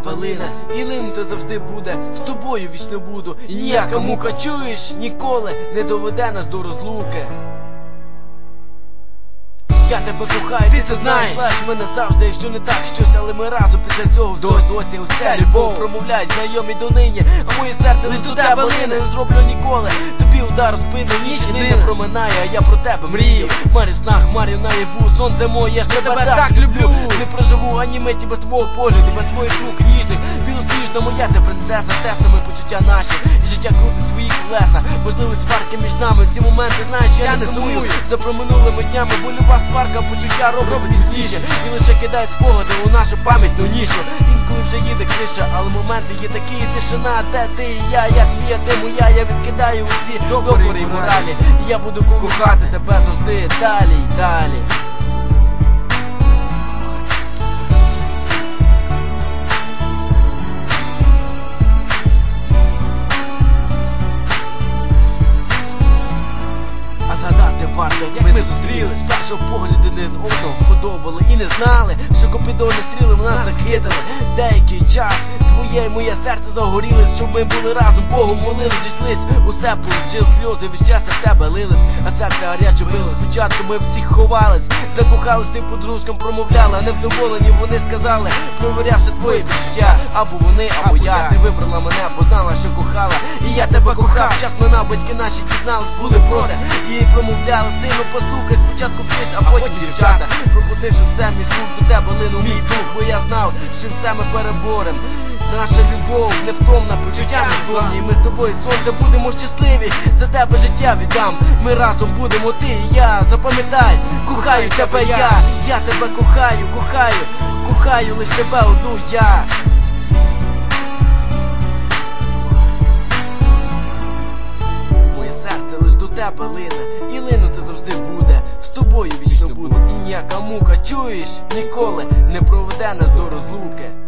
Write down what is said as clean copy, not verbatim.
тебе лине, і линути завжди буде, з тобою вічно буду. І ніяка мука, чуєш, ніколи не доведе нас до розлуки. Я тебе кохаю, ти це знаєш, лиш мене завжди, якщо не так щось, але ми разом після цього досі ось ця любов промовляють знайомі донині, а моє серце лиш до тебе лине, не зроблю ніколи тобі удар у спину, ніч не проминає, а я про тебе мрію. Марю в снах, марю наяву, сонце моє, я ж тебе так люблю. Не проживу ані миті без твого погляду, без твоїх рук ніжних. Білосніжна моя ти принцеса, тесними почуття наші, і життя крутить свої колеса. Можливо, сварки між нами, ці моменти, знаєш, я не сумую за проминулими днями, бо люба сварка почуття робить тісніше. І лише кидає спогади у нашу пам'ятну нішу. Інколи вже їде криша, але моменти є такі, тишина, де ти і я твій, а ти моя, я відкидаю усі докори і моралі. І я буду кохати тебе завжди далі й далі. Варто, як ми зустрілись, з першого погляду один одного подобали і не знали, що купідони стріли нас закидали. Деякий час твоє і моє серце загорілось, щоб ми були разом, Богом молились, зійшлись, усе получили, сльози від щастя в тебе лились, а серце гаряче билось. Спочатку ми всіх ховались, закохались, ти подружкам промовляли, а невдоволені вони сказали, провірявши твої відчуття. Або вони, або я, ти вибрала мене, познала, що кохала, і я тебе кохав. Час минав, батьки наші дізнались, були проти, і промовляли, сину, послухай, спочатку вчись, а потім дівчата. Пропустивши все мій слух, до тебе линув мій дух, бо я знав, що все ми переборем. Наша любов невтомна, почуття невтомні, і ми з тобою, сонце, будемо щасливі, за тебе життя віддам. Ми разом будемо, ти і я, запам'ятай, кохаю тебе я тебе кохаю лиш тебе одну я. Моє серце лиш до тебе лине, і линути завжди буде, з тобою вічно буду. І ніяка мука, чуєш, ніколи не проведе нас до розлуки.